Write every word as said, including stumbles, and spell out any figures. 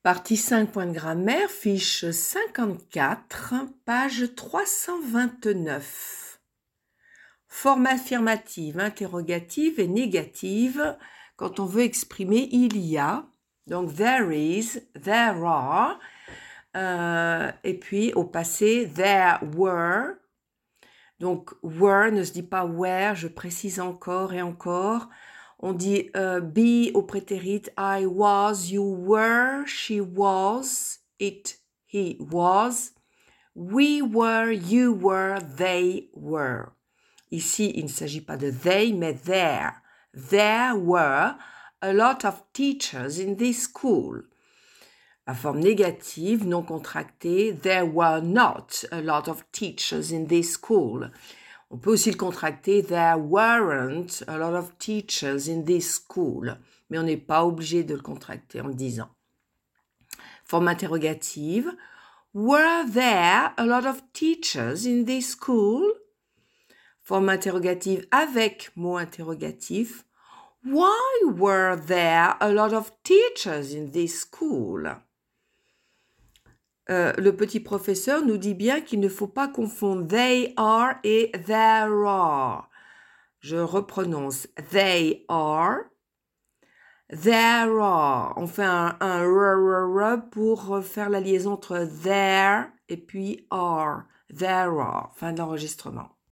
Partie cinq, point de grammaire, fiche cinquante-quatre, page trois cent vingt-neuf. Forme affirmative, interrogative et négative quand on veut exprimer il y a. Donc there is, there are. Euh, et puis au passé, there were. Donc were ne se dit pas where, je précise encore et encore. On dit euh, be au prétérit, I was, you were, she was, it, he was, we were, you were, they were. Ici, il ne s'agit pas de they, mais there. There were a lot of teachers in this school. La forme négative, non contractée, there were not a lot of teachers in this school. On peut aussi le contracter, there weren't a lot of teachers in this school. Mais on n'est pas obligé de le contracter en le disant. Forme interrogative, were there a lot of teachers in this school? Forme interrogative avec mot interrogatif, why were there a lot of teachers in this school? Euh, le petit professeur nous dit bien qu'il ne faut pas confondre they are et there are. Je reprononce they are, there are. On fait un, un r, r, r pour faire la liaison entre there et puis are. There are. Fin de l'enregistrement.